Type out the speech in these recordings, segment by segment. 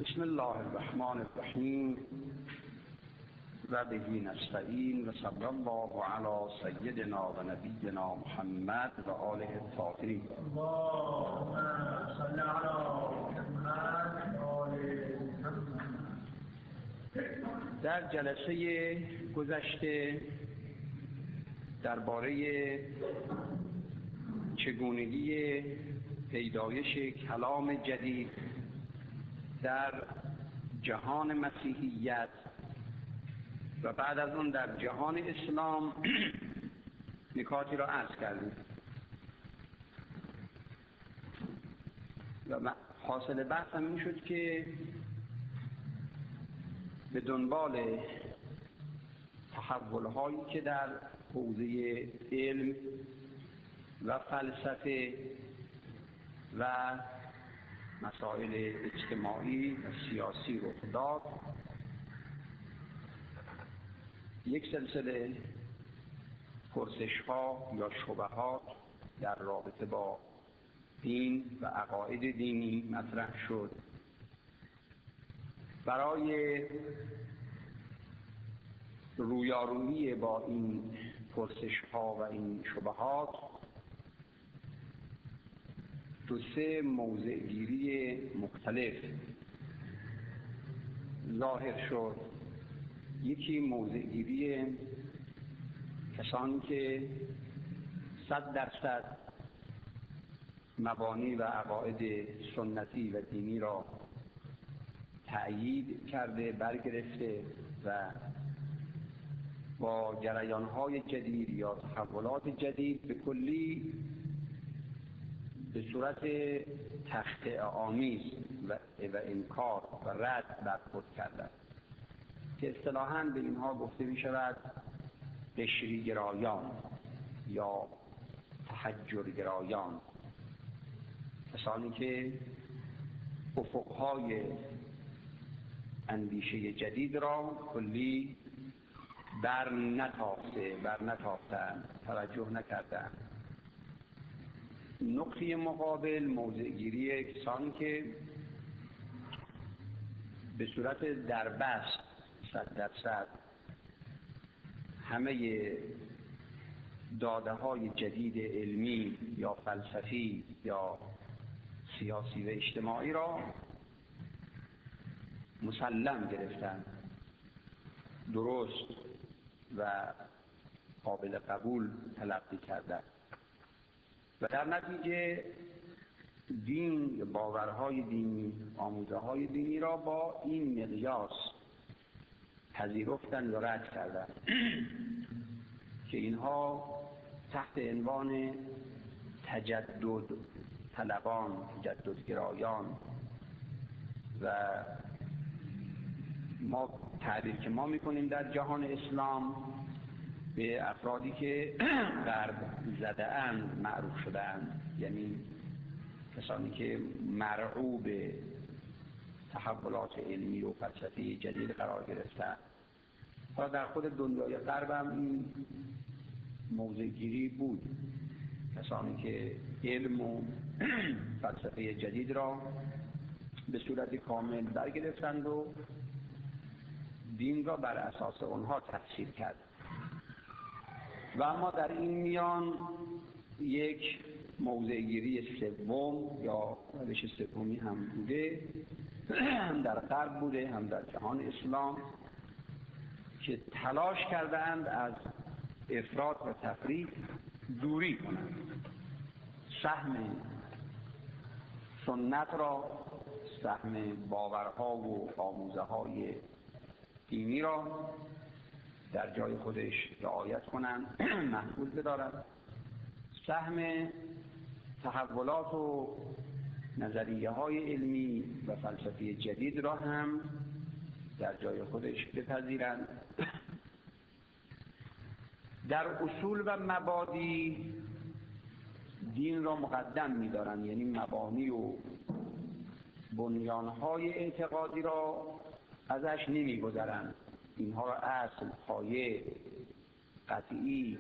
بسم الله الرحمن الرحیم و به نستعین و صلی الله علی سیدنا و نبینا محمد و آله الطاهرین. اللهم صل علی محمد و آل محمد. در جلسه گذشته درباره چگونگی پیدایش کلام جدید در جهان مسیحیت و بعد از اون در جهان اسلام نکاتی را عرض کردیم و حاصل بحث هم این شد که به دنبال تحول‌هایی که در حوزه علم و فلسفه و مسائل اجتماعی و سیاسی رخ داد، یک سلسله پرسش‌ها یا شبهات در رابطه با دین و عقاید دینی مطرح شد. برای رویارویی با این پرسش‌ها و این شبهات دو سه موضع‌گیری مختلف ظاهر شد. یکی موضع‌گیری کسانی که 100% مبانی و عقاید سنتی و دینی را تأیید کرده، برگرفته و با جریان‌های جدید یا تحولات جدید به کلی به صورت تخطئه آمیز و انکار و رد برخورد کردند که اصطلاحاً به اینها گفته می شود قشری گرایان یا تحجر گرایان، کسانی که افقهای اندیشه جدید را کلی بر نتافتند، توجه نکردند. نقطه مقابل موضع‌گیری کسانی که به صورت دربست 100% همه داده‌های جدید علمی یا فلسفی یا سیاسی و اجتماعی را مسلم گرفتند، درست و قابل قبول تلقی کردند و در نتیجه دین، باورهای دینی، آموزه‌های دینی را با این مقیاس پذیرفتند و رد کردند که اینها تحت عنوان تجدد طلبان، تجددگرایان و ما تعبیر که ما می‌کنیم در جهان اسلام به افرادی که غرب زده‌اند معروف شده‌اند، یعنی کسانی که مرعوب تحولات علمی و فلسفی جدید قرار گرفتند. حالا در خود دنیای غرب هم این موضع‌گیری بود، کسانی که علم و فلسفه جدید را به صورت کامل برگرفتند و دین را بر اساس آنها تفسیر کرد. و اما در این میان یک موضع‌گیری سوم یا روش سومی هم بوده، هم در غرب بوده هم در جهان اسلام، که تلاش کردند از افراط و تفریط دوری کنند، سهم سنت را، سهم باورها و آموزه‌های دینی را در جای خودش رعایت کنند، محفوظ بدارند، سهم تحولات و نظریه‌های علمی و فلسفی جدید را هم در جای خودش بپذیرند. در اصول و مبادی دین را مقدم می‌دارند، یعنی مبانی و بنیان‌های اعتقادی را ازش نمی‌گذرند، اینها را اصل، پایه، قطعی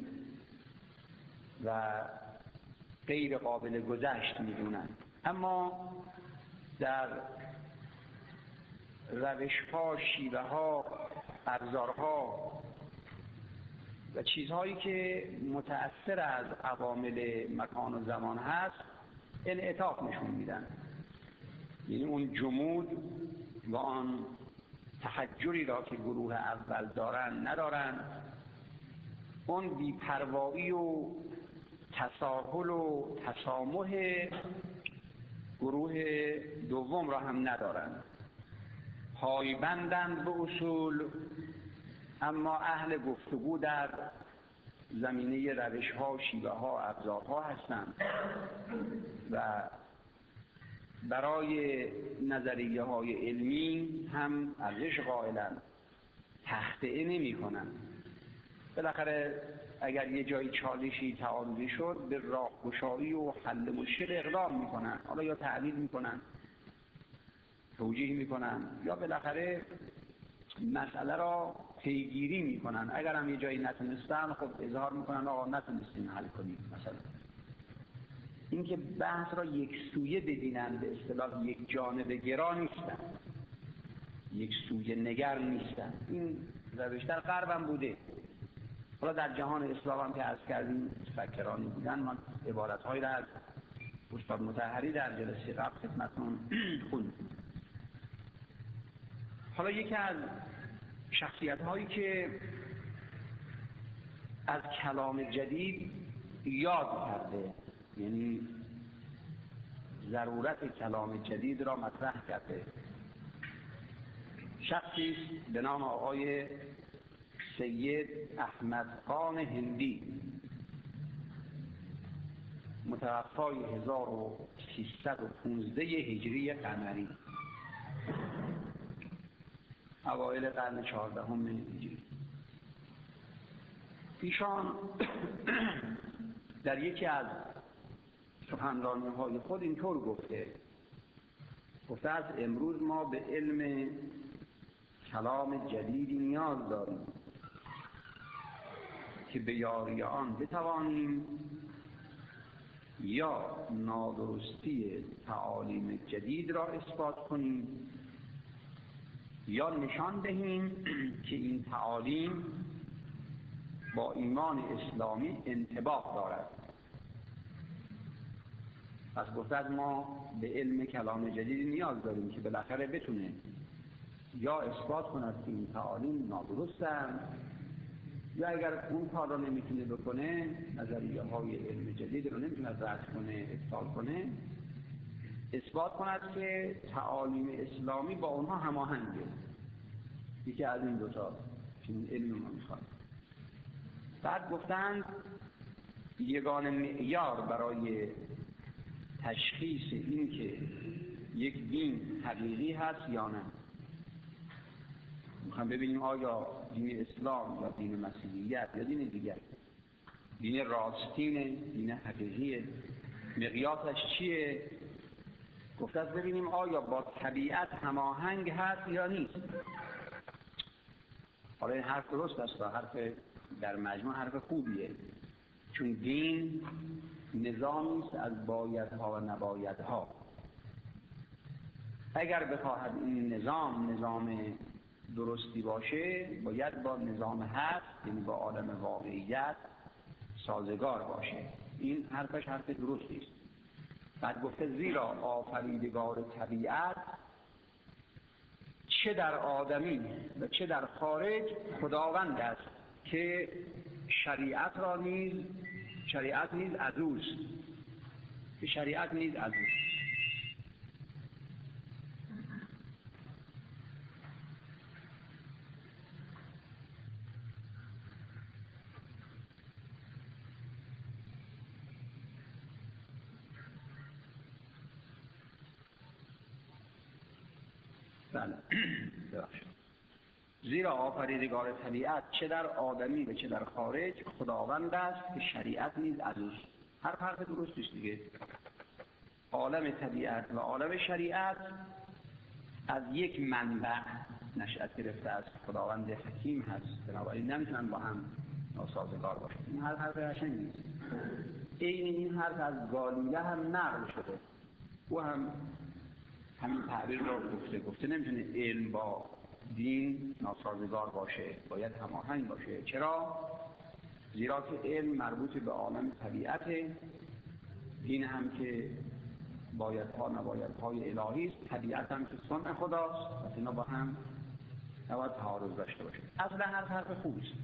و غیر قابل گذشت می‌دونند. اما در روش‌ها، شیوه‌ها، ابزارها و چیزهایی که متأثر از عوامل مکان و زمان هست انعطاف نشون میدن. یعنی اون جمود و آن تحجری را که گروه اول دارن ندارن، اون بی‌پروایی و تساهل و تسامح گروه دوم را هم ندارن. پایبندند به اصول، اما اهل گفتگو در زمینه روش‌ها، شیوه‌ها، ابزارها هستند و برای نظریه‌های علمی هم ارزش قائلند، تخطئه نمی‌کنند. بالاخره اگر یه جایی چالشی تعارضی شد به راهگشایی و حل مشکل اقدام می‌کنند، حالا یا تعدیل می‌کنند، توجیه می‌کنند، یا بالاخره مسئله را پیگیری می‌کنند. اگر هم یه جایی نتونستن خب اظهار می‌کنن آقا نتونستیم حل کنیم. مثلا اینکه بحث را یک سویه ببینن، به اصطلاح یک جانبه گرا نیستن، یک سویه نگر نیستن. این روش در غرب هم بوده. حالا در جهان اسلام هم که عرض کردیم فکرانی بودن. من عبارت‌هایی را از استاد مطهری در جلسه قبل خدمتتون خوندیم. حالا یکی از شخصیت‌هایی که از کلام جدید یاد کرده، یعنی ضرورت کلام جدید را مطرح کرده، شخصی است به نام آقای سید احمد خان هندی، متوفای 1315 هجری قمری، اوایل قرن 14 هجری. ایشان در یکی از سخنرانی‌های خود اینطور گفته از امروز ما به علم کلام جدیدی نیاز داریم که به یاری آن بتوانیم یا نادرستی تعالیم جدید را اثبات کنیم یا نشان دهیم که این تعالیم با ایمان اسلامی انطباق دارد. پس گفتد ما به علم کلام جدید نیاز داریم که بالاخره بتونه یا اثبات کند که این تعالیم نادرستند، یا اگر اون کار را نمیتونه بکنه، نظریه های علم جدید رو نمیتونه رد کنه، ابطال کنه، اثبات کند که تعالیم اسلامی با اونها هماهنگه. یکی از این دوتا که این علم ما میخواد. بعد گفتند یگانه معیار برای تشخیص این که یک دین حقیقی هست یا نه، میخوام ببینیم آیا دین اسلام یا دین مسیحیت یا دین دیگر دین راستینه، دین حقیقیه، مقیاسش چیه؟ گفتند ببینیم آیا با طبیعت هماهنگ هست یا نیست. حالا این حرف درست است، حرف در مجموع حرف خوبیه، چون دین نظامی است از بایدها و نبایدها. اگر بخواهد این نظام درستی باشه باید با نظام هست، یعنی با عالم واقعیت سازگار باشه. این حرفش حرف درستی است. بعد گفته زیرا آفریدگار طبیعت چه در آدمی و چه در خارج خداوند است که شریعت نیز از اوست، که شریعت نیز از اوست. بله. زیرا آفریدگار طبیعت چه در آدمی و چه در خارج خداوند است که شریعت نیز از اوست. حرف درستش دیگه. عالم طبیعت و عالم شریعت از یک منبع نشأت گرفته است. خداوند حکیم هست، بنابراین نمیتونن با هم ناسازگار باشن. این حرف قشنگی نیست. این حرف از گالیله هم نقل شده. او هم همین تعبیر را گفته نمیتونه علم با دین ناسازگار باشه، باید هماهنگ باشه. چرا؟ زیرا که علم مربوط به عالم طبیعته، دین هم که بایدها نبایدهای الهی است، طبیعت هم که صنع خداست، پس اینا با هم نباید تعارض داشته باشه. اصلا هر حرف خوبی است.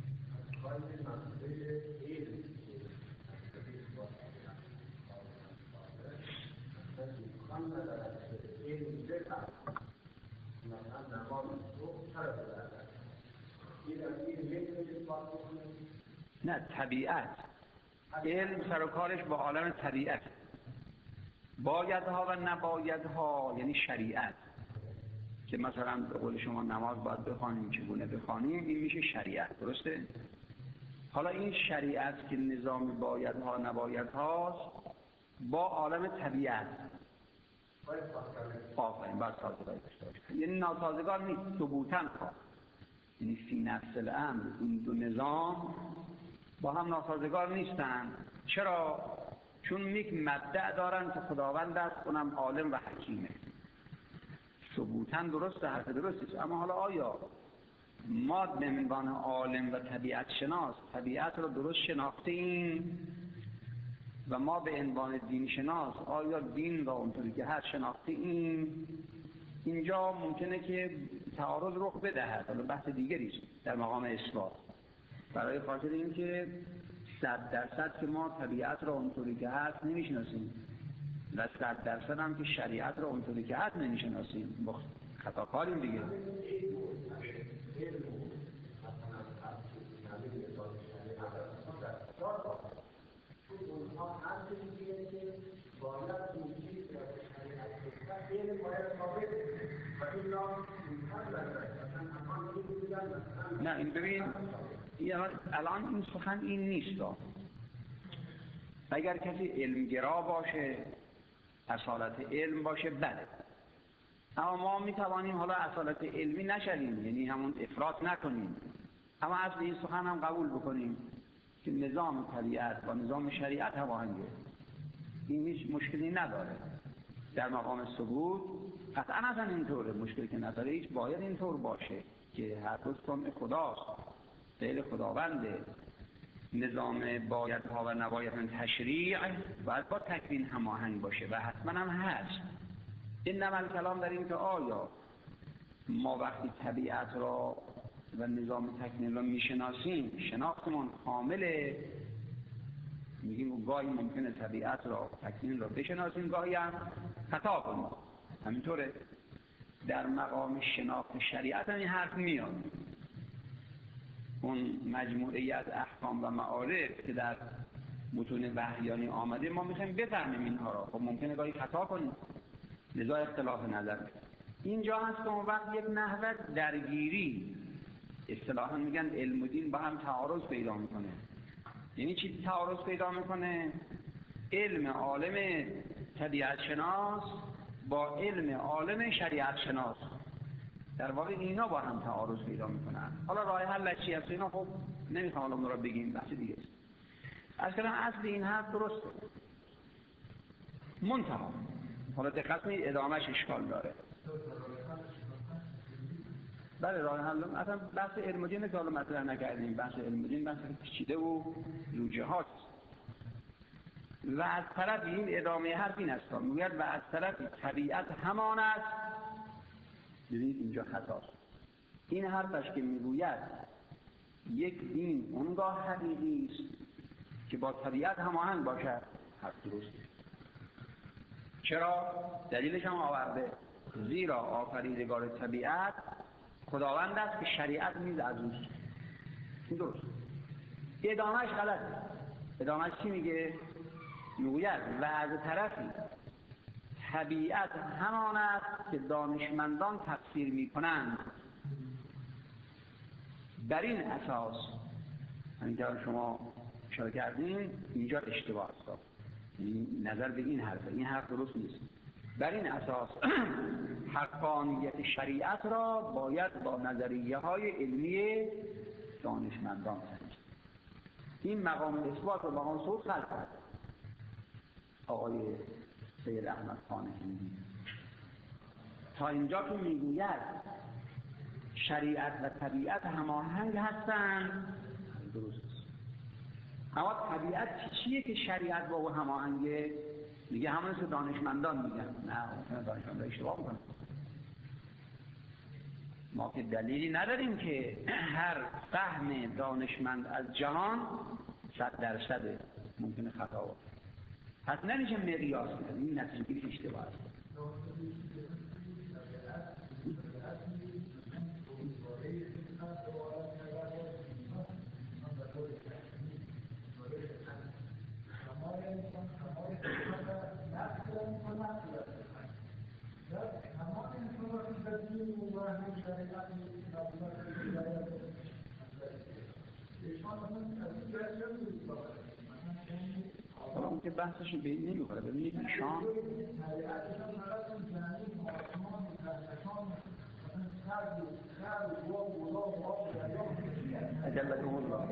نه، طبیعت. علم سر و کارش با عالم طبیعت. بایدها و نبایدها یعنی شریعت، که مثلا به قول شما نماز باید بخوانیم، چگونه بخوانیم، این میشه شریعت، درسته؟ حالا این شریعت که نظام بایدها نبایدهاست با عالم طبیعت آفرین باید سازگاری داشته باشه. یعنی ناسازگار نیست، ثبوتاً خواهد، یعنی فی نفس الامر این دو نظام با هم ناسازگار نیستن. چرا؟ چون یک مبدأ دارن که خداوند است، اونم عالم و حکیمه. ثبوتاً درسته، حرف درسته، اما حالا آیا ما به عنوان عالم و طبیعت شناس طبیعت رو درست شناختیم و ما به عنوان دین شناس آیا دین را اونطوری که هست شناختیم؟ اینجا ممکنه که تعارض رخ بدهد، حالا بحث دیگری است در مقام اثبات، برای خاطر اینکه 100% که ما طبیعت را اونطوری که هست نمیشناسیم و 100% هم که شریعت را اونطوری که هست نمیشناسیم، خطاکاریم دیگه. نه این ببین الان این سخن این نیست. اگر کسی علمگرا باشه، اصالت علم باشه، بله، اما ما میتوانیم حالا اصالت علمی نشویم، یعنی همون افراط نکنیم، اما اصل این سخن هم قبول بکنیم که نظام طبیعت و نظام شریعت هماهنگه. این هیچ مشکلی نداره در مقام ثبوت، قطعا اینطوره، مشکلی که نداره، هیچ باید اینطور باشه که هر دو صنع خداست، فعل خداونده. نظام بایدها و نبایدها تشریع باید با تکوین هماهنگ باشه و حتما هم هست. این نمال کلام در این که آیا ما وقتی طبیعت را و نظام تکوین را میشناسیم، شناختمون کامله، میگیم گاهی ممکنه طبیعت را تکوین را بشناسیم، گاهی هم خطا کنیم، همینطوره. در مقام شناخت شریعت هم این حرف میاد، اون مجموعه از احکام و معارف که در متون وحیانی آمده ما میخوایم بفهمیم اینها را، خب ممکنه گاهی خطا کنیم، لذا اختلاف نظر. اینجا هست که اون وقت یک نحوه درگیری، اصطلاحاً میگن علم و دین با هم تعارض پیدا میکنه. یعنی چی تعارض پیدا میکنه؟ علم عالم طبیعت شناس با علم عالم شریعت شناس، در واقع اینا با هم تعارض پیدا میکنن. حالا راه حل چی هست اینا خب نمیخوام الان رو بگیم، بحث دیگه است. اصلا اصل این حرف درسته، منتها حالا دقت کنید ادامهش اشکال داره. بله راه حل اصلا بحث علم و دین که حالا مطرح نکردیم، بحث علم و دین بحث پیچیده و زوجهات و از طرف این ادامه حرف این است، میگوید و از طرف طبیعت همان است. ببینید اینجا خطاست. این حرفش که میگوید یک دین اونگاه حقیقی است که با طبیعت هماهنگ باشد، حرف درسته. چرا؟ دلیلش هم آورده، زیرا آفریدگار طبیعت خداوند است که شریعت نیز از اوست. این درست. ادامهش غلطه. ادامهش چی میگه؟ میگوید و از طرفی طبیعت همان است که دانشمندان تفسیر میکنند. بر این اساس همینجا شما اشاره کردین اینجا اشتباه است، نظر به این حرف درست نیست. بر این اساس حقانیت شریعت را باید با نظریه های علمی دانشمندان تنجید. این مقام اثبات و مقام ثبوت خلق کرد آقای سید احمد خان هندی. تا اینجا که میگوید شریعت و طبیعت هماهنگ هستند درست است. اما طبیعت چیه که شریعت با او هماهنگه؟ میگه همون که دانشمندان میگن. نه، دانشمندان اشتباه میکنن. ما که دلیلی نداریم که هر فهم دانشمند از جهان 100% ممکنه خطا باشه. پس نمیشه مقیاس کنیم. این نتیجه اشتباه است. اون که بحثش به این نمیخوره. ببینید ایشان اجلته الله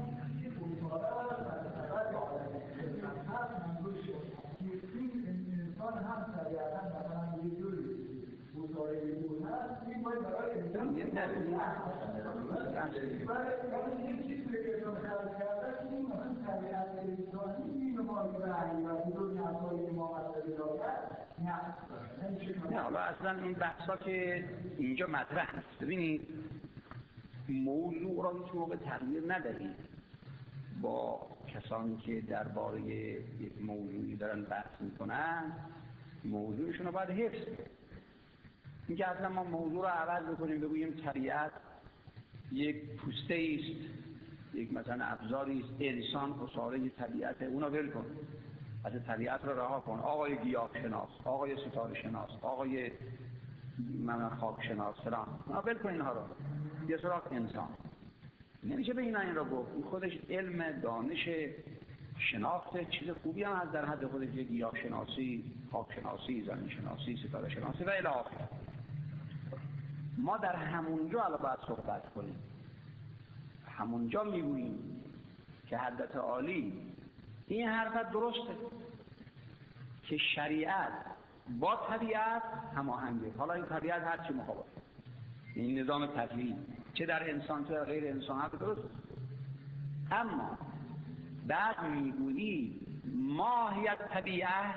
نه حالا اصلا این بحثا که اینجا مطرح است. ببینید موضوع را هیچ موقع تغییر ندهید. با کسانی که درباره یک موضوعی دارن بحث میکنن موضوعشون رو باید حفظ کنید. اینکه اصلا ما موضوع رو عوض بکنیم بگوییم طبیعت یک پوسته است، یک مثلا ابزاری است، انسان اساره طبیعت، اونا ول کن. از طبیعت رو رها کن. آقای گیاه شناس، آقای ستاره شناس، آقای خاک شناس فلان، اونا ول کن اینها رو. یه سراغ انسان. نمیشه به این رو گفت. این خودش علم، دانش، شناخت چیز خوبی هم از در حد خودش. گیاه شناسی، خاک شناسی، زمین شناسی، ستاره شناسی و الی آخر. ما در همونجا الان باید صحبت کنیم. همونجا میگوییم که حضرت عالی این حرف درسته که شریعت با طبیعت هماهنگه. حالا این طبیعت هر چی مخالف، این نظام طبیعی چه در انسان چه در غیر انسان حرف درست. اما بعد میگویی ماهیت طبیعت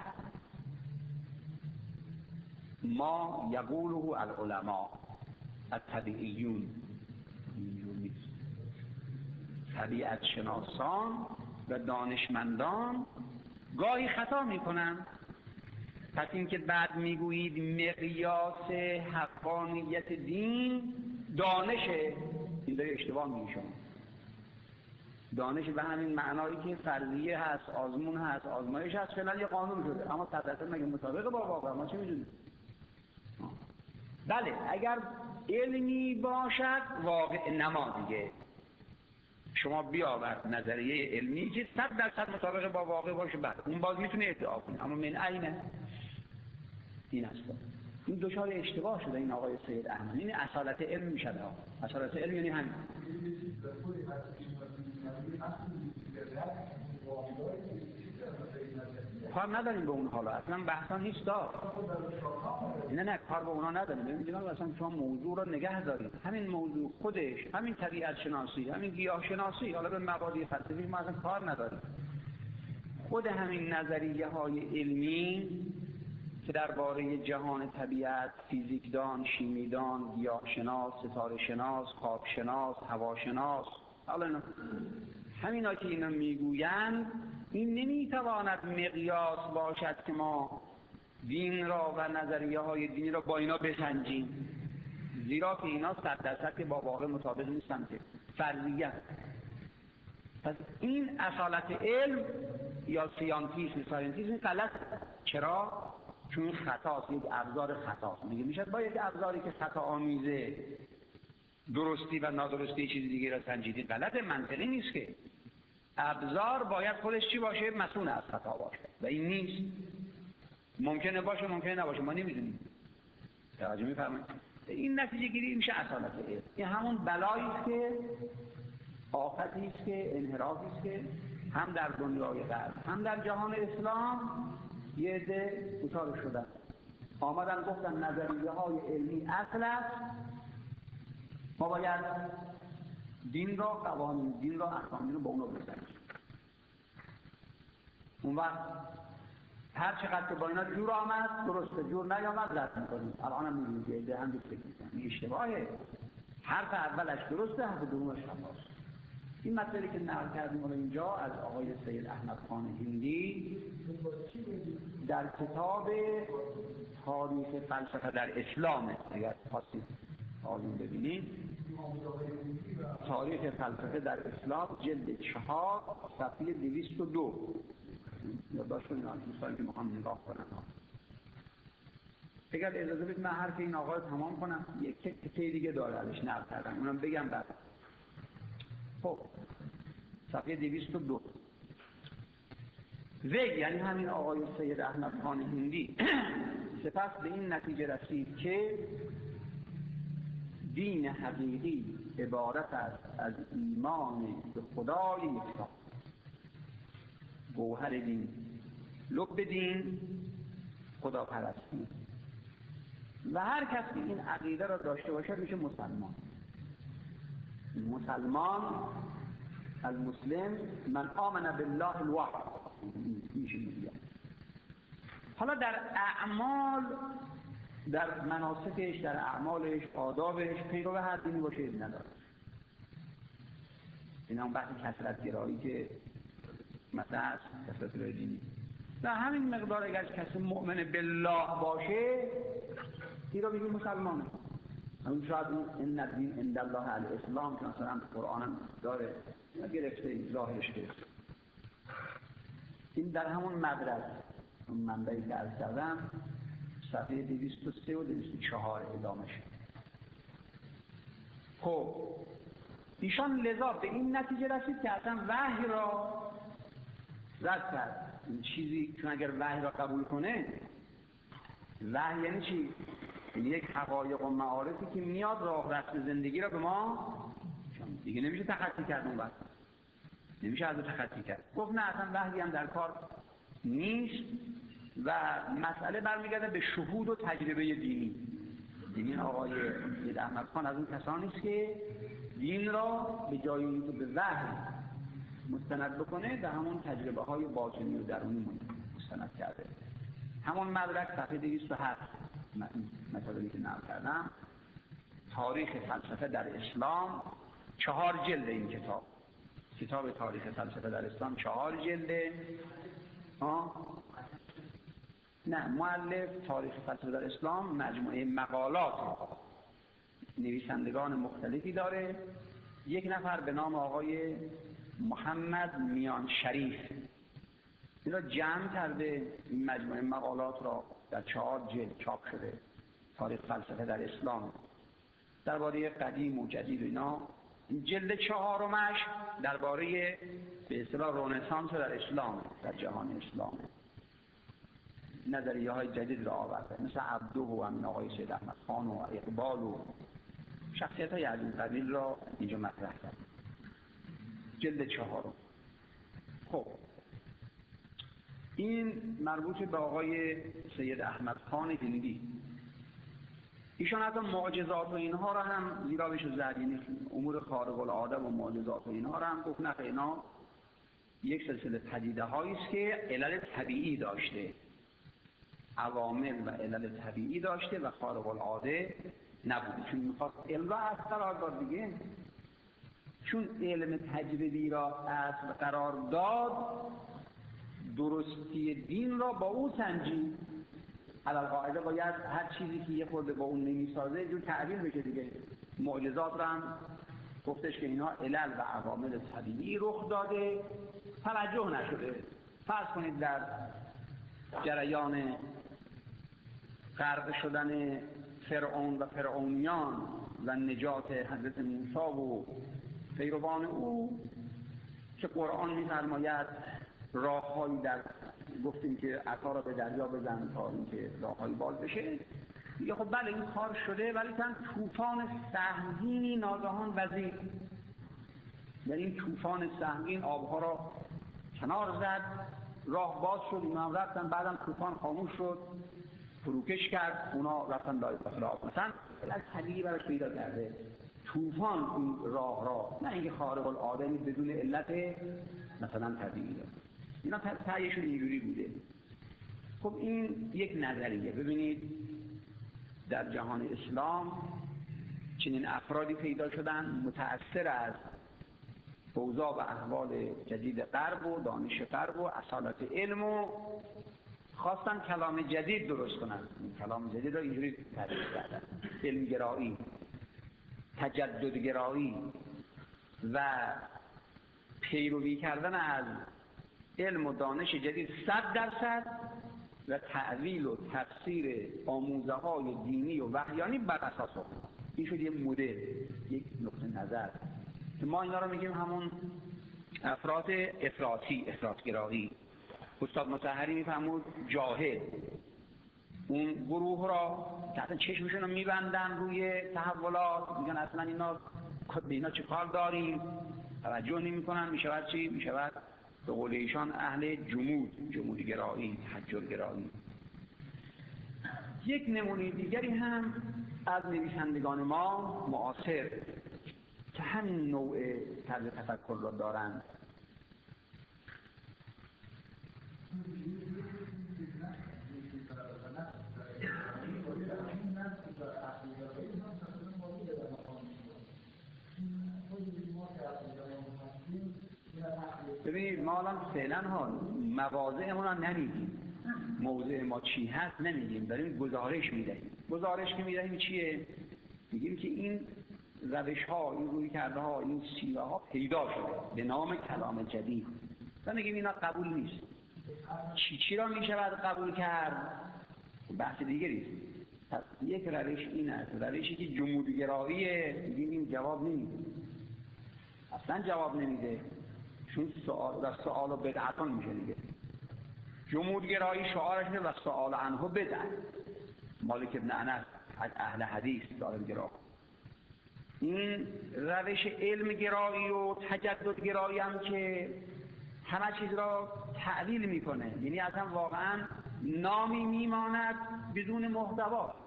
ما یقوله العلماء الطبیعیون. طبیعت شناسان و دانشمندان گاهی خطا میکنند. پس اینکه بعد میگویید مقیاس حقانیت دین دانشه، این داره اشتباه میگه. دانش به همین معنایی که فرضیه هست، آزمون هست، آزمایش هست، فعلا یه قانون شده، اما طبعا مگه مطابق با واقع ما چه میدونیم؟ بله اگر علمی باشد واقع نما دیگه شما بیاورد نظریه علمی که 100% مطابق با واقع باشه، بعد اون باز میتونه ادعا کنه، اما من عینه این است. این دچار اشتباه شده این آقای سید احمد. این اصالت علم میشه. اصالت علم یعنی همین. کار نداریم به اون حالا، اصلا بحثا نیست دار. نه کار به اونا نداریم. ببینید اصلا شما موضوع رو نگه دارید. همین موضوع خودش، همین طبیعت شناسی، همین گیاه شناسی، حالا به مبادی فلسفی ما اصلا کار نداریم. خود همین نظریه های علمی که درباره جهان طبیعت، فیزیکدان، شیمیدان، گیاهشناس، ستاره شناس، خاک شناس، هواشناس، حالا همینا که اینا میگویند این نمیتواند مقیاس باشد که ما دین را و نظریه های دینی را با اینا بسنجیم، زیرا که اینا 100% با واقع مطابق نیستن، که فرضیه. پس این اصالت علم یا ساینتیسم غلط. چرا؟ چون خطاست، یک ابزار خطاست. میگه میشه با یک ابزاری که خطا آمیزه درستی و نادرستی چیز دیگه را سنجیدی. غلط، منطقی نیست که ابزار باید خودش چی باشه؟ مسئول از خطا باشه و این نیست. ممکنه باشه ممکنه نباشه، ما نمیدونیم. توجه میفرمایید؟ این نتیجه گیری میشه اصالت علم. این همون بلایی است که آفتی است که انحرافی است که هم در دنیای غرب هم در جهان اسلام یه عده دچار شدن. آمدن گفتن نظریه های علمی اصل است، ما باید دین را، قوانین دین را، احکام دین رو با اون رو بزنیم. اون وقت هر چقدر که با اینا جور آمد درسته، جور نیامد رد میکنیم. الان هم میبینید که هم دو فکر میکنم این اشتباهه. حرف اولش درسته، حرف دومش خطاست. این مطلبی که نقل کردیم اینجا از آقای سید احمد خان هندی در کتاب تاریخ فلسفه در اسلام، اگر خواستید آلون ببینید، تاریخ فلسفه در اسلام جلد 4 صفحه 202 یادداشت کنید دوستانی که میخوام نگاه کنم. اگر اجازه بدید من حرف این آقا رو تمام کنم، یک تکه دیگه داره ازش نقل کردم، اونم بگم بعد. خب صفحه 202 وی یعنی همین آقای سید احمد خان هندی سپس به این نتیجه رسید که دین حقیقی عبارت است از ایمان به خدای یکتا، گوهر دین، لب دین، خداپرستی، و هر کس که این عقیده را داشته باشد میشه مسلمان. مسلمان المسلم من آمن بالله الواحد میشه میگه. حالا در اعمال، در مناسکش، در اعمالش، آدابش پیرو هر دینی باشه این نداره. این هم بحث کثرت گرایی که مثلا از کثرت گرایی دینی و همین مقدار اگر کسی مؤمن بالله باشه این رو بگیم مسلمانه. همین شاید این ندین عند الله الاسلام که مثلا قرآن هم داره گرفته ظاهرش گرفته. این در همون مدرک اون منبعی که عرض کردم صفحه 203 و 204 ادامه شد. خب ایشان لذا به این نتیجه رسید که اصلا وحی را رد کرد. این چیزی چون اگر وحی را قبول کنه، وحی یعنی چی؟ یعنی یک حقایق و معارفی که میاد راه رسم زندگی را به ما دیگه نمیشه تخطی کرد. اون وقت نمیشه از تخطی کرد. گفت نه اصلا وحی هم در کار نیست و مسئله برمیگرده به شهود و تجربه دینی. این آقای سید احمد خان از اون کسانی است که دین را به جای اینکه به وحی مستند بکنه به همون تجربه های باطنی و درونی مستند کرده. همون مدرک صفحه 207 مطالبی که نقل کردم، تاریخ فلسفه در اسلام، 4 جلد این کتاب تاریخ فلسفه در اسلام 4 جلده. نه، مؤلف تاریخ فلسفه در اسلام مجموعه مقالات نویسندگان مختلفی داره. یک نفر به نام آقای محمد میان شریف این را جمع کرده، این مجموعه مقالات را در 4 جلد چاپ شده. تاریخ فلسفه در اسلام درباره قدیم و جدید و اینا. جلد 4 درباره به اصطلاح رنسانس در اسلام، در جهان اسلام نظریه های جدید را آورده، مثل عبدو و همین آقای سید احمد خان و اقبال و شخصیت های از این قبیل را اینجا مطرح کرد. جلد 4. خب این مربوط به آقای سید احمد خان هندی. ایشان حتی معجزات و اینها را هم زیرا بهش زد، یعنی امور خارق العاده و معجزات و اینها را هم گفت نه، اینا یک سلسله پدیده هایی است که علل طبیعی داشته، عوامل و علل طبیعی داشته و خارق العاده نبوده. چون میخواست علم را اصل قرار داد دیگه، چون علم تجربی را اصل قرار داد درستی دین را با او سنجید. علاوه باید هر چیزی که یه خورده با اون نمیسازه جور تعبیر بشه دیگه. معجزات را هم گفتش که اینها علل و عوامل طبیعی رخ داده، توجه نشده. فرض کنید در جریان غرق شدن فرعون و فرعونیان و نجات حضرت موسی و پیروان او که قرآن می‌فرماید راه‌هایی در گفتیم که عصا را به دریا بزن تا اینکه راه‌هایی باز بشه دیگه. خب بله این کار شده، ولی چند طوفان سهمگینی ناگهان وزید و این طوفان سهمگین آبها را کنار زد، راه باز شد، اینا هم رفتن، بعدم طوفان خاموش شد. فروکش کرد، اونا رفتن لای خلاف. مثلا از طبیعی براش پیدا کرده طوفان این راه را، نه اینکه خارق العاده بدون علت مثلا طبیعی. اینا تعییشون اینجوری بوده. خب این یک نظریه. ببینید در جهان اسلام چنین افرادی پیدا شدن متأثر از اوضاع و احوال جدید غرب و دانش غرب و اصالت علم و خواستن کلام جدید درست کنن. کلام جدید را اینجوری تعریف کردن: علمگرایی، تجددگرایی و پیروی کردن از علم و دانش جدید 100% و تعویل و تفسیر آموزه‌های دینی و وحیانی بر اساس اون. این شد یک مدل، یک نقطه نظر. ما اینا رو میگیم همون افراد افراطگرایی. استاد مطهری میفهمود جاهل. اون گروه را که اصلا چشمشون رو میبندن روی تحولات، میگن اصلا اینا چه کار داریم، توجه نمی‌کنن. میشود چی؟ میشود به قول ایشان اهل جمودگرایی، تحجرگرایی. یک نمونه دیگری هم از نویسندگان ما معاصر که همین نوع طرز تفکر را دارند. ببینید ما الان فعلا مواضعمون رو نمیگیم، موضع ما چی هست نمیگیم، داریم گزارش میدهیم. گزارش که میدهیم چیه؟ میگیم که این روش ها، این رویکرده ها، این سیره ها پیدا شده به نام کلام جدید و میگیم اینا قبول نیست. چی را میشود قبول کرد؟ بحث دیگری است. پس یک روش این است، روشی که جمودگراییه، میگیم این جواب نمیده، اصلا جواب نمیده، چون سؤال و بدعتان میشه دیگه. جمودگرایی شعارش و سؤال عنه بدعت. مالک ابن انس از اهل حدیث ظاهرگرا. این روش علمگرایی و تجددگرایی هم که همه چیز را تعویل میکنه، یعنی اصلا واقعا نامی میماند بدون محتوا.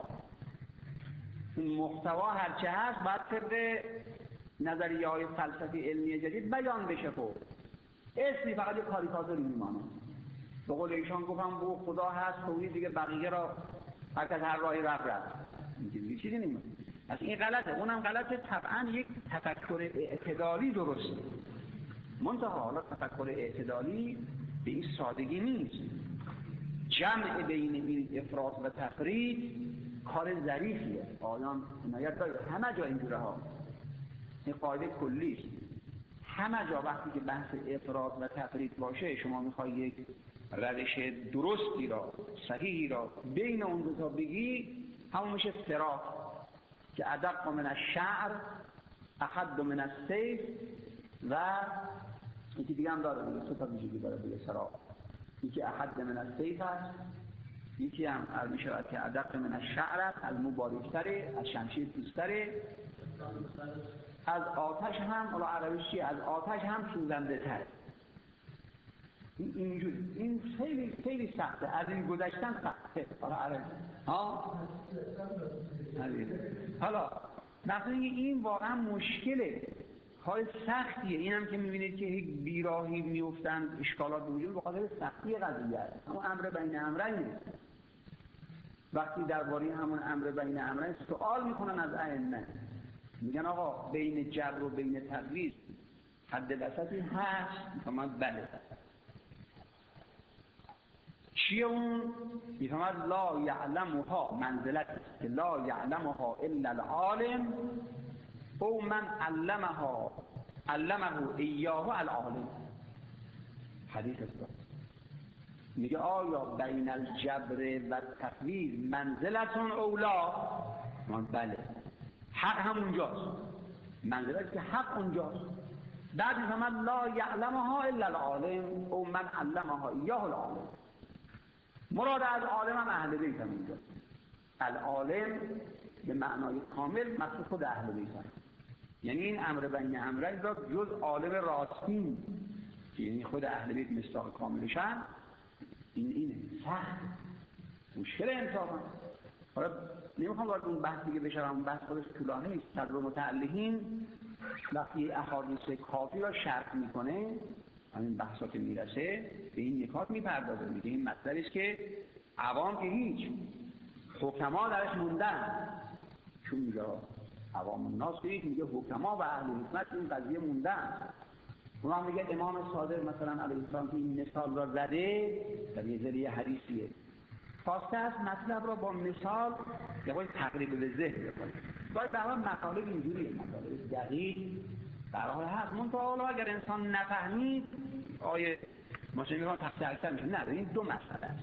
این محتوا هرچه هست باید طبق نظریه های فلسفی علمی جدید بیان بشه. خب اسمی فقط یک کاریکاتوری میمانه. به قول ایشان گفتم بو خدا هست توحید دیگه، بقیه را هر کس هر راهی رفت دیگه چیزی نمیمونه. پس این غلطه، اونم غلطه. طبعا یک تفکر اعتدالی درسته، منتها حالا تفکر اعتدالی به این سادگی نیست. جمع بین این افراط و تفرید کار ظریفیه. آیان عنایت داره همه جا اینجوره ها. این قاعده کلی است. همه جا وقتی که بحث افراط و تفرید باشه، شما میخوای یک روش درستی را، صحیحی را بین اون دو تا بگی، همون میشه فراط که ادق من الشعر اخد من السیف و یکی دیگه هم داره دیگه، 2 تا ویژگی داره دیگه فراط. یکی اخد من السیف است، یکی هم می شود که ادق من الشعر است، از مو باریک‌تره، از شمشیر تیزتره، از آتش هم، حالا عربیش چیه؟ از آتش هم سوزنده تر. اینجوری این خیلی خیلی سخته، از این گذشتن سخته. حالا عربی حالا مثلا این واقعا مشکله، کار سختیه. این هم که میبینید که یک بیراهی میفتن، اشکالات وجود به خاطر سختی قضیه است. اما امر بین امرین نیست. وقتی درباره همون امر بین امرین سوال میکنن از ائمه، میگن آقا بین جبر و بین تقویض حد وسطی هست؟ میفهمد بله. چیه اون؟ میفهمد لا یعلمها، منزلت که لا یعلمها الا العالم او من علمه ایاه العالم. حدیث است. میگه آیا بین الجبر و تقویض منزلتون اولا؟ من بله، حق هم اونجاست، منزلت که حق اونجاست. بعد میفهمد لا یعلمها الا العالم او من علمها ایاه العالم. مراد از عالم هم اهل بیت هم اونجاست. العالم به معنای کامل مقصود خود اهل بیت هم. یعنی این امر بین امرین را جز عالم راستین، یعنی خود اهل بیت مصداق کاملشن، اینه سخت. مشکل انصافا. حالا نمیخوام وارد اون بحث دیگه بشم، اون بحث خودش طولانی است. صدر متعلقین وقتی احادیث کافی را شرح میکنه، همین بحثا که میرسه به این نکات میپردازه، میگه این مسئله است که عوام که هیچ، حکما درش موندن. چون میگه عوام الناس که هیچ، میگه حکما و اهل حکمت این قضیه موندن. اونا میگه امام صادق مثلا علیه السلام که این مثال را زده در یه ذریعه حدیثیه، خواسته از مطلب را با مثال یه قوی تقریب به ذهن بکنه. باید به حال مطالب اینجوریه، مطالب دقیق در حال هست. منطقه حالا اگر انسان نفهمید آیه ماشین میگم تفصیل اکثر میشه. نه، این دو مسئله است.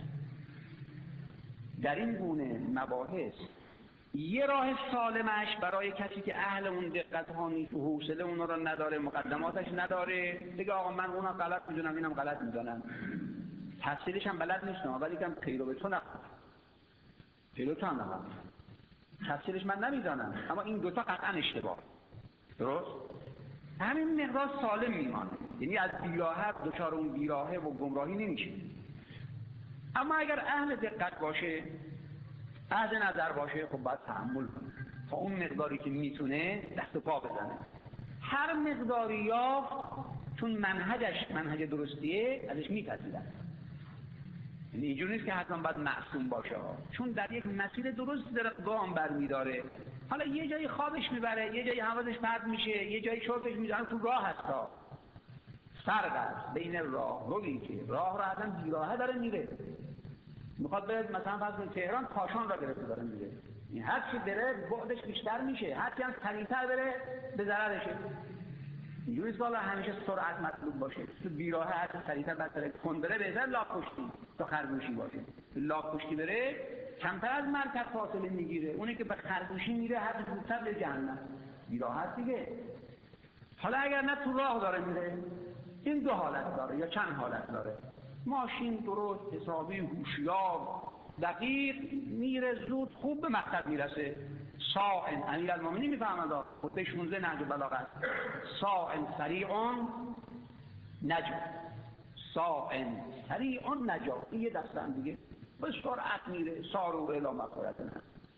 در این گونه مباحث یه راه سالمش برای کسی که اهل اون دقت ها نیست و حوصله اونا را نداره، مقدماتش نداره، دیگه آقا من اونا غلط میدونم اینم غلط میدونم، تفصیلش هم بلد نیستم، ولی کم پیرو به تو نخوام، پیرو تو هم نخوام، تفصیلش من نمیدانم، اما این دوتا قطعا اشتباه. درست؟ همین مقدار سالم میمانه، یعنی از بیراهت دچار اون بیراهه و گمراهی نمیشه. اما اگر اهل دقت باشه، اهل نظر باشه، خب باید تحمل کنه تا اون مقداری که میتونه دست و پا بزنه. هر مقداری یافت چون منهجش منهج درستیه ازش میپذیرن. یعنی اینجور نیست که حتما باید معصوم باشه، چون در یک مسیر درست داره گام برمیداره. حالا یه جایی خوابش میبره، یه جایی حواسش پرت میشه، یه جایی چرتش میزنه، تو راه هستا. فرق است بین راه روی که راه را اصلا بیراهه داره میره، میخواد بره مثلا فرض تهران کاشان را گرفته داره میره، این هر چی بره بعدش بیشتر میشه، هر چی هم سریعتر بره به ضررشه. اینجوری است که همیشه سرعت مطلوب باشه، تو بیراهه هر چی سریعتر بهتره، کند بره بهتر لاک پشتی تا خرگوشی باشه. لاک پشتی بره کمتر از مرکز فاصله میگیره، اونی که به خرگوشی میره هر چی زودتر به جهنم. بیراهه دیگه. حالا اگر نه تو راه داره میره، این دو حالت داره یا چند حالت داره. ماشین درست حسابی هوشیار دقیق میره، زود خوب به مقصد میرسه. ساعن امیرالمومنین میفهمند خطبه 16 نهج البلاغه است. ساعن سریعون نجو، ساعن سریعون نجو، این یه دسته هم دیگه به سرعت میره. سارو الی مغفرتنا.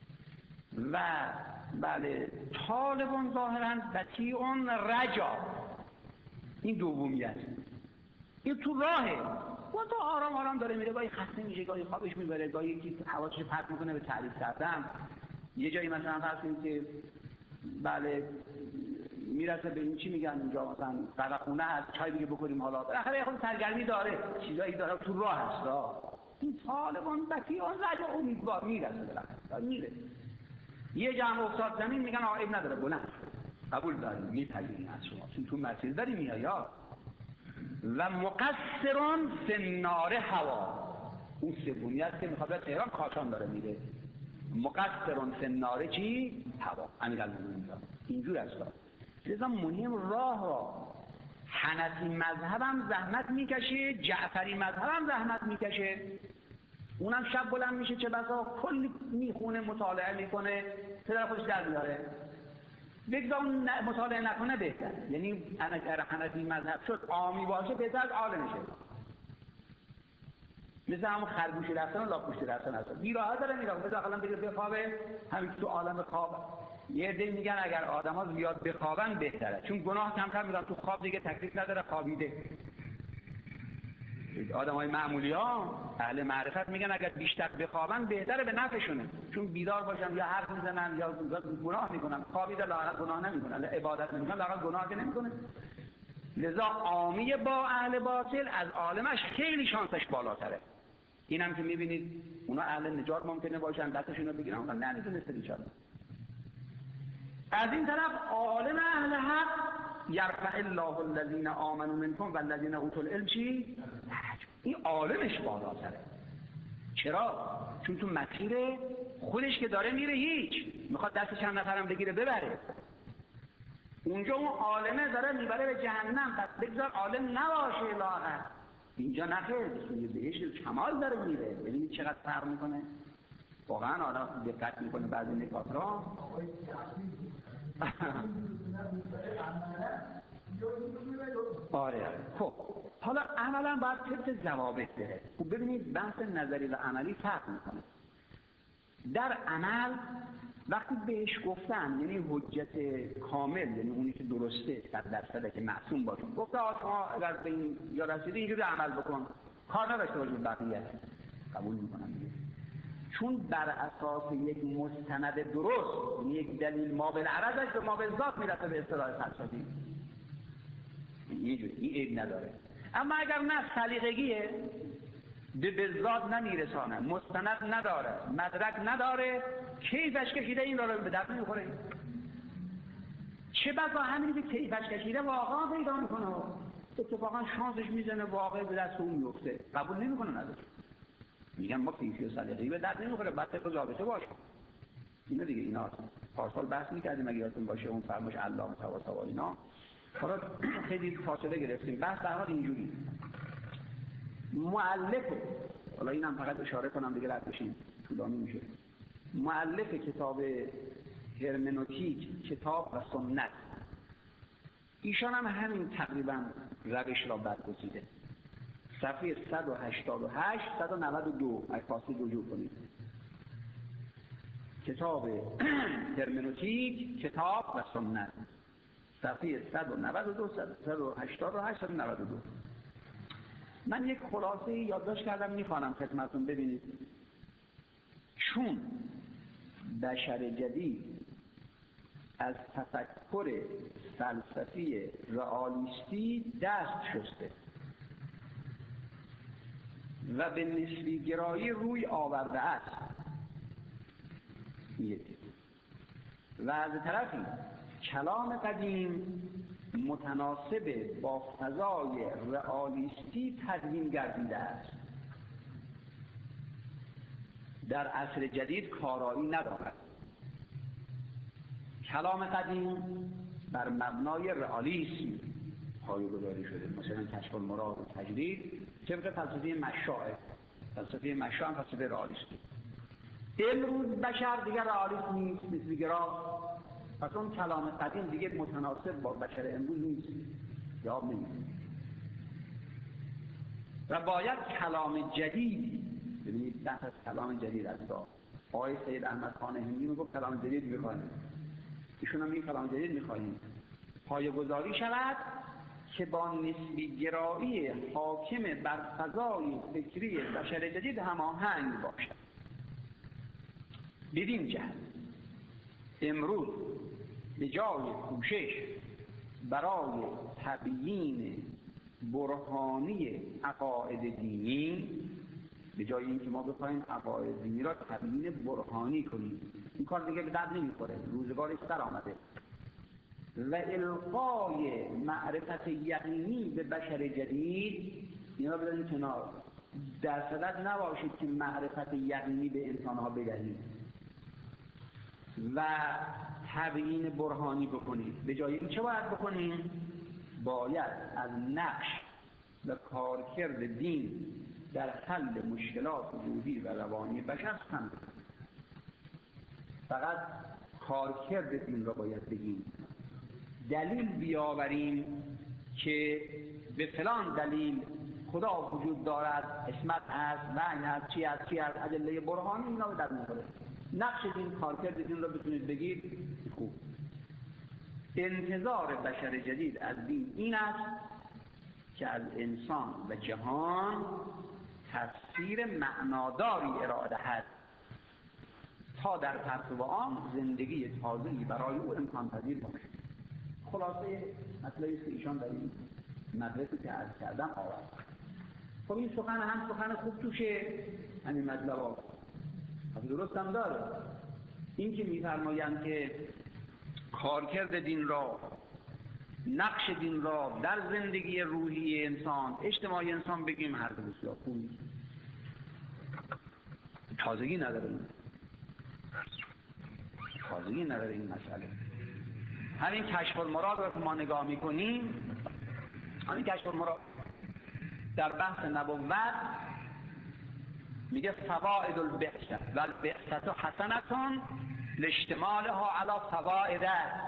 و بله طالبون ظاهرا بطیعون رجا، این دومیت، این تو راهه و تو آرام آرام داره میره، گاهی خسته میشه، گاهی خوابش میبره، گاهی یکی حواسش پرت میکنه به تعریف کردن. یه جایی مثلا فرض کنید که بله میرسه به این چی میگن اونجا، مثلا قهوه‌خونه هست، چای دیگه بخوریم، حالا بالاخره خود سرگرمی داره، چیزایی داره، تو راه هست. این طالبان بطیعان رجا، امیدوار میرسه بالاخره میره. یه جمع افتاد زمین میگن عیب نداره بلند قبول داریم میپذیریم از شما، چون تو مسیر داری میای. و مقصرون فی النار هوا، اون سومیت که میخواد به تهران کاشان داره میره. مقصرون فی النار چی؟ هوا. امیرالمومنین اینجور است. لذا مهم راه را حنفی مذهبم زحمت میکشه، جعفری مذهبم زحمت میکشه، اونم شب بلند میشه چه بسا کلی میخونه مطالعه میکنه پدر خودش در میاره. بگذار مطالعه نکنه بهتر، یعنی اگر حنفی مذهب شد عامی باشه بهتر از عالمشه. مثل همون خرگوشی رفتن و لاک‌پشتی رفتن هست، بیراحت داره میره بذار دیگه بخوابه. همین تو عالم خواب یه عده میگن اگر آدما زیاد بخوابن بهتره، چون گناه کمتر میرن تو خواب، دیگه تکلیف نداره خوابیده. آدمای معمولی ها اهل معرفت میگن اگر بیشتر بخوابن بهتره، به نفعشونه، چون بیدار باشن یا حرف میزنن یا گناه میکنن. خوابیده لااقل گناه نمیکنن، عبادت نمیکنن، لااقل گناه نمیکنه. لذا عامی با اهل باطل از عالمش خیلی شانسش بالاتره. اینم که میبینید اونا اهل نجات ممکنه باشن، دستشون رو بگیرن، اونا نمیدونسته بیچاره. از این طرف عالم اهل حق یرفع الله الذین آمنوا منکم والذین اوتوا العلم چی؟ این عالمش بالاتره. چرا؟ چون تو مسیر خودش که داره میره هیچ، میخواد دست چند نفرم بگیره ببره. اونجا اون عالمه داره میبره به جهنم، پس بگذار عالم نباشه لاغر. اینجا نخیر بسوی بهشت کمال داره میره. ببینید چقدر فرق میکنه. واقعا آدم دقت میکنه بعضی نکات را. آره. خب حالا عملا باید طبق ضوابط بره. خب ببینید بحث نظری و عملی فرق میکنه. در عمل وقتی بهش گفتن، یعنی حجت کامل، یعنی اونی که درسته 100% که معصوم باشه، گفته آقا اگر به این یا رسیدی اینجوری عمل بکن، کار نداشته باشه بقیه، قبول میکنم دیگه. چون بر اساس یک مستند درست، یعنی یک دلیل ما بالعرضش به ما بالذات میرسه به اصطلاح فلسفی، این عیب نداره. اما اگر نه سلیقگیه، به بالذات نمیرسانه، مستند نداره، مدرک نداره، کیفش کشیده این رو به درد نمیخوره. چه بسا همینی که کیفش کشیده واقعا پیدا میکنه، اتفاقا شانسش میزنه واقعا به دست اون میفته، قبول نمیکنه نداره. میگن ما کیفی و سلیقه‌ای به درد نمیخوره، بعد طبق ضابطه باشه. اینا دیگه اینا پارسال بحث میکردیم اگه یادتون باشه، اون فرمایش علامه طباطبایی اینا. حالا خیلی فاصله گرفتیم. بحث در حال اینجوری مؤلف، حالا اینم فقط اشاره کنم دیگه رد بشیم، طولانی میشه. مؤلف کتاب هرمنوتیک، کتاب و سنت، ایشان هم همین تقریبا روش را برگزیده. صفحه 188 192 اگه فاصله رجوع کنید. کتاب هرمنوتیک، کتاب و سنت، صفحه 192 188 192. من یک خلاصه یادداشت کردم میخوانم خدمتتون ببینید. چون بشر جدید از تفکر فلسفی رئالیستی دست شسته و به نسبی گرایی روی آورده است، و از طرفی کلام قدیم متناسب با فضای رئالیستی تدوین گردیده است. در عصر جدید کارایی ندارد. کلام قدیم بر مبنای رئالیسم پایه‌گذاری شده، مثلا کشف المراد و تجرید طبق فلسفه مشاعه. فلسفه مشاعه هم فلسفه رئالیستی. امروز بشر دیگر رئالیست نیست، نسبی‌گرا. پس اون کلام قدیم دیگه متناسب با بشر امروز نیست، جواب نمیده. و باید کلام جدید، ببینید بحث از کلام جدید است. آقای سید احمد خان هندی میگفت کلام جدید می‌خوایم، ایشون هم این کلام جدید می‌خوایم پایه‌گذاری شود که با نسبی گرایی حاکم بر فضای فکری بشر جدید هماهنگ باشد. بدین جهت امروز به جای کوشش برای تبیین برهانی عقاید دینی، به جای اینکه ما بخوایم عقاید دینی را تبیین برهانی کنیم، این کار دیگه به درد نمیخوره، روزگارش سر آمده، و القای معرفت یقینی به بشر جدید، اینا بذارید کنار. در صدد نباشید که معرفت یقینی به انسانها بدهید و تبیین برهانی بکنید. به جای این چه باید بکنیم؟ باید از نقش و کارکرد دین در حل مشکلات روحی و روانی بشر سخن بگوییم. فقط کارکرد دین را باید بگیم، دلیل بیاوریم که به فلان دلیل خدا وجود دارد، اسمت هست، وحی هست، چی هست، ادله برهانی، اینا به درد نمیخوره. نقش دین، کارکرد دین را بتونید بگید، خوب. انتظار بشر جدید از دین این است که از انسان و جهان تفسیر معناداری ارائه دهد تا در پرتو آن زندگی تازه‌ای برای او امکان پذیر باشد. خلاصه مطلبی است که ایشان در این مدرسی که عرض کردم آورد. خب این سخن هم سخن خوب توشه، همین مطلب ها درست هم داره. این که می‌فرمایند که کارکرد دین را، نقش دین را در زندگی روحی انسان، اجتماعی انسان بگیم، هر دو بسیار خوبی، تازگی نداره این مسئله. همین کشف المراد رو که ما نگاه میکنیم، همین کشف المراد در بحث نبوت میگه فوائد البعثه و البعثه حسنه لاشتمالها علی فوائد.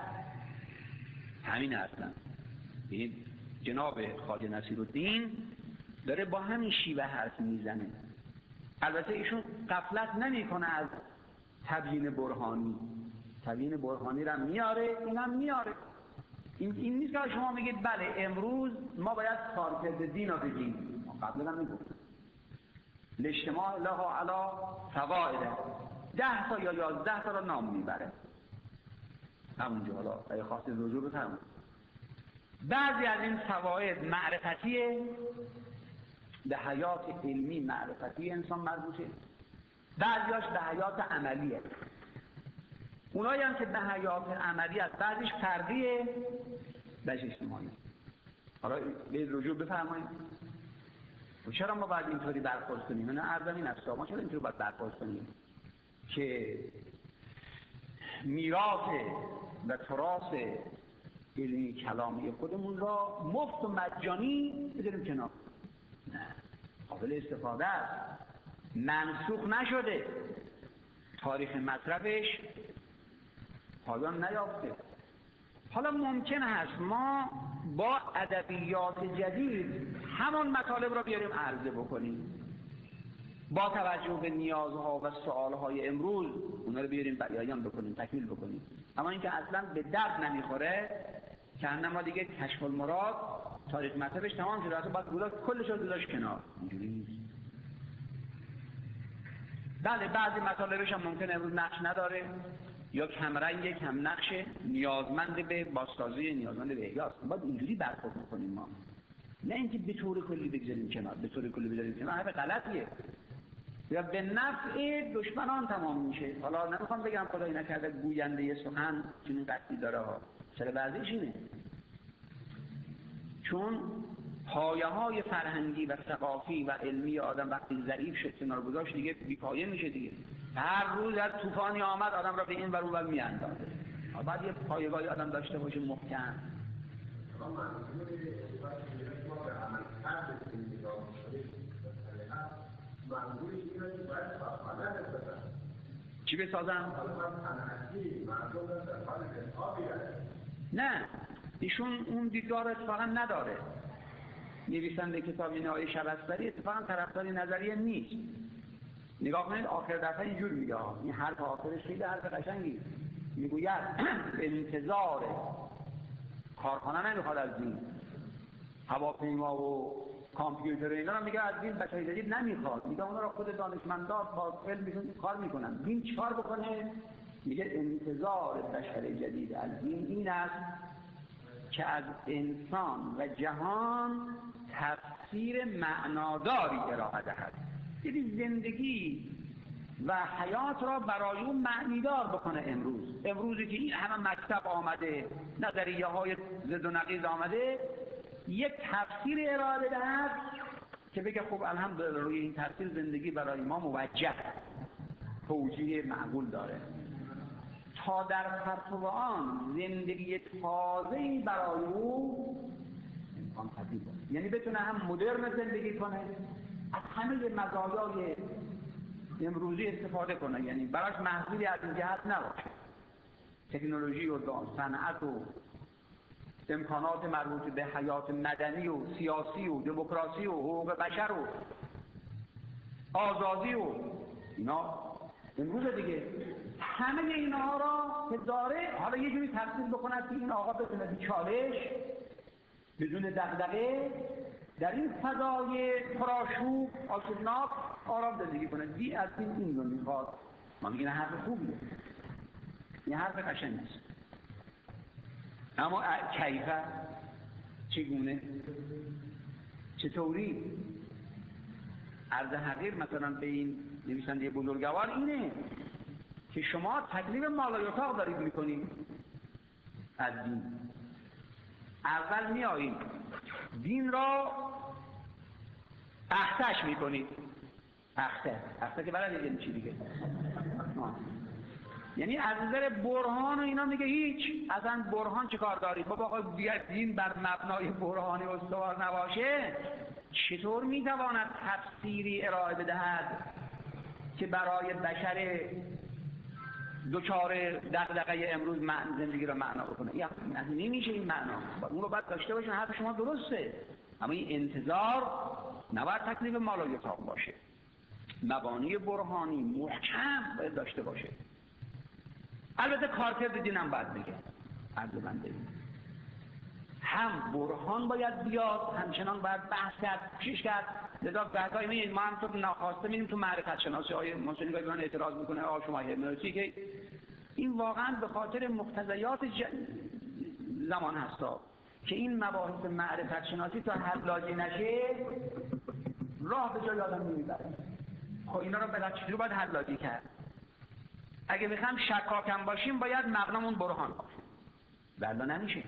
همین هستن. این جناب خواجه نصیرالدین داره با همین شیوه حرف میزنه. البته ایشون غفلت نمیکنه از تبیین برهانی را میاره، اینم میاره. این نیست که شما میگید بله امروز ما باید کارکرد دین رو بگیم. قبلا هم میگفتم الاجتماع له علی فوائد 10 تا یا 11 تا رو نام میبره همونجا. حالا اگه خواستید رجوع رو تمام. بعضی از این فواید معرفتیه، به حیات علمی معرفتی انسان مربوطه، بعضیاش به حیات عملیه. اونایی هم که به حیات عملی است بعضیش فردیه بعضیش اجتماعی. حالا به رجوع بفرمایید چرا ما باید اینطوری برخورد کنیم؟ نه عرض این است ما چرا اینطوری باید برخورد کنیم که میراث و تراث علمی کلامی خودمون را مفت و مجانی بذاریم کنار؟ نه، قابل استفاده است، منسوخ نشده، تاریخ مصرفش پایان نیافته. حالا ممکن است ما با ادبیات جدید همون مطالب را بیاریم عرضه بکنیم، با توجه به نیازها و سوالهای امروز اونا رو بیاریم بیان بکنیم، تکمیل بکنیم. اما اینکه اصلا به درد نمیخوره که انما دیگه کشف المراد تاریخ مطلبش تمام شده، اصلا باید کلش رو گذاشت کنار. اینجوری نیست. بله بعضی مطالبش هم ممکنه امروز نقش نداره یا کمرنگ، کم نقشه، نیازمند به بازسازی، نیازمند به احیاس. باید اینجوری برخورد بکنیم ما، نه اینکه به طور کلی بگذاریم کنار. به طور کلی بگذاریم کنار حرف غلطیه یا به نفع دشمنان تمام میشه. حالا نمیخوام بگم خدای نکرده گوینده سخن چنین قصدی داره ها، چرا بعضیش اینه چون پایه های فرهنگی و ثقافی و علمی آدم وقتی ضعیف شد کنار گذاشت دیگه بی‌پایه میشه دیگه. هر روز هر طوفانی آمد آدم را به این ور اون ور میاندازه. بعد یه پایه‌ای آدم داشته باشه محکم. چی بسازم؟ نه، ایشون اون دیدگاه رو اتفاقا نداره. نویسنده کتاب نهایی شبستری اتفاقا طرفدار نظریه نیست. نگاه کنید آخر دفعه اینجور میگه، این حرف آخرش خیلی حرف قشنگی میگوید انتظار کارخانه نمیخواد از دین، هواپیما و کامپیوتر اینا رو میگه از دین بشر جدید نمیخواد، میگه اونا رو خود دانشمندان با علمشون کار میکنن. دین چیکار بکنه؟ میگه انتظار بشر جدید از دین این است که از انسان و جهان تفسیر معناداری ارائه دهد. یعنی زندگی و حیات را برای اون معنیدار بکنه. امروزی که این همه مکتب آمده، نظریه های ضد و نقیض آمده، یک تفسیر ارائه بدهد که بگه خب الحمدلله روی این تفسیر زندگی برای ما موجه، توجیه معقول داره، تا در پرتو آن زندگی تازه‌ای برای او امکان پذیر باشه. یعنی بتونه هم مدرن زندگی کنه، از همه مزایای امروزی استفاده کنه، یعنی براش محصولی از این جهت نباشه. تکنولوژی و صنعت و امکانات مربوط به حیات مدنی و سیاسی و دموکراسی و حقوق بشر و آزادی و اینا امروز دیگه همه اینها را که داره، حالا یه جوری تفسیر بکند که این آقا بتونه بی چالش بدون دغدغه در این فضای پرآشوب آشوبناک آرام زندگی کنه. دی از این رو میخواد. ما میگیم حرف خوبیه، این حرف قشنگی است. اما کیفه چگونه چطوری عرض حقیر مثلا به این نویسنده بزرگوار اینه که شما تکلیف مالایاتاق دارید میکنید از دین. اول میایید دین را اختش میکنید. اخته که برای دیگه چی دیگه، یعنی از نظر برهان و اینا میگه هیچ، اصلا برهان چه کار دارید؟ بابا آقا دین بر مبنای برهانی استوار نباشه چطور میتواند تفسیری ارائه بدهد که برای بشر دوچار دغدغه امروز زندگی را معنا بکنه؟ یا نمیشه این معنا، اون رو باید داشته باشین. حرف شما درسته، اما این انتظار نباید تکلیف مالایاتاق باشه. مبانی برهانی محکم باید داشته باشه. البته کارکرد دینم باید بگه عرض بنده هم برهان باید بیاد، همچنان باید بحث کرد، کوشش کرد. لذا بحث‌های می‌بینید ما هم تو ناخواسته می‌بینیم تو معرفت شناسی های مسلمی که من اعتراض می‌کنه شما هرمنوتیک که این واقعا به خاطر مقتضیات زمان هستا که این مباحث معرفت شناسی تا حلاجی نشه راه به جای آدم نمیبره. خب اینا رو چجوری باید حلاجی کرد؟ اگه بخوام شکاکم باشیم باید مبنامون برهان باشه، ولی نمیشه.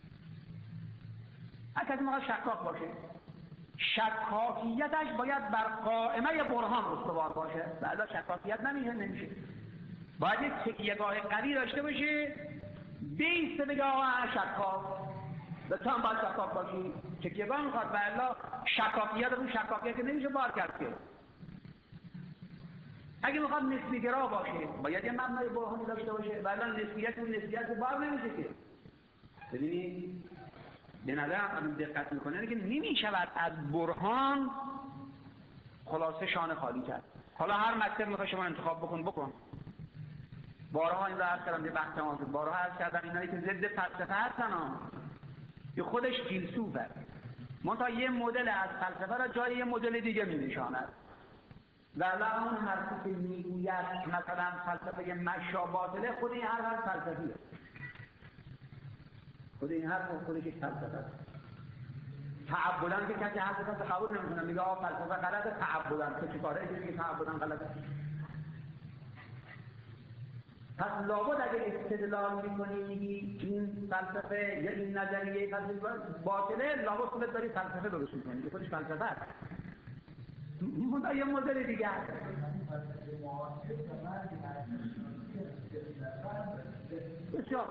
هر کسی میخواد شکاک باشه شکاکیتش باید بر قائمه برهان استوار باشه، ولی شکاکیت نمیشه. باید یک تکیه‌گاه قوی داشته باشه بیسته بگه آقا شکاک و تو هم باید شکاک باشی. تکیه‌گاه میخواد ولی شکاکیت رو شکاکیت که نمیشه بار کرد که. اگه میخواد نسبی‌گرا باشه باید یه مبنای برهانی داشته باشه ولی نسبیت بار نمیشه که. ببینید به نظرم آدم دقت میکنه که نمیشود از برهان خلاصه شانه خالی کرد. حالا هر مکتب میخوای شما انتخاب بکن. بارها این رو عرض کردم، یه بحث تمام شد، بارها عرض کردم اینایی که ضد فلسفه هستن که خودش فیلسوفه، منتها یه مدل از فلسفه را جای یه مدل دیگه می‌نشاند. و الان اون حرفی که میگوید مثلا فلسفه مشا باطله، خود این حرف فلسفیه. خود این حرف خودش یک فلسفه است. تعبداً که کسی حرف قبول نمی‌کنه، میگه آقا فلسفه غلطه، تعبداً تو چیکاره اینجوری که تعبداً غلطه. پس لابد اگه استدلال می‌کنی میگی این فلسفه یا این نظریه فلسفه باطله، لابد خودت داری فلسفه درست می‌کنی، خودش فلسفه است. منتها یه مدل دیگه است. بسیار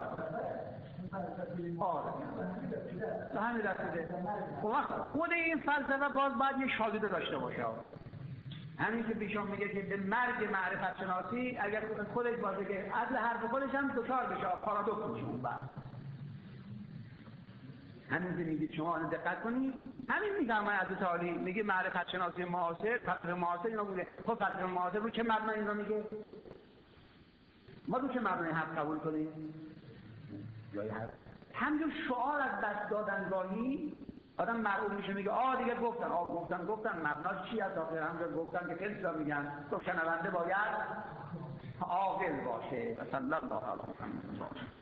به همین رسیده. خود این فلسفه باز باید یه شاگرد داشته باشه. همین که پیشون میگه که به مرگ معرفت شناسی اگر خودش باشه که اصل حرف خودش هم دچار بشه پارادوکس میشه اون وقت. همین که میگید شما دقت کنید، همین میگم من از تعالی میگه معرفت شناسی معاصر، فلسفه معاصر اینا بوده. خب فلسفه معاصر رو چه مبنایی اینا میگه؟ ما رو چه مبنایی حق قبول کنیم؟ جای حق. همینجور شعار از دست دادن گاهی آدم مرعوب میشه، میگه دیگه گفتن مبناش چی از آخر همجور گفتن که خیلی را میگن تو شنونده باید عاقل باشه. صلی الله علیه و سلم.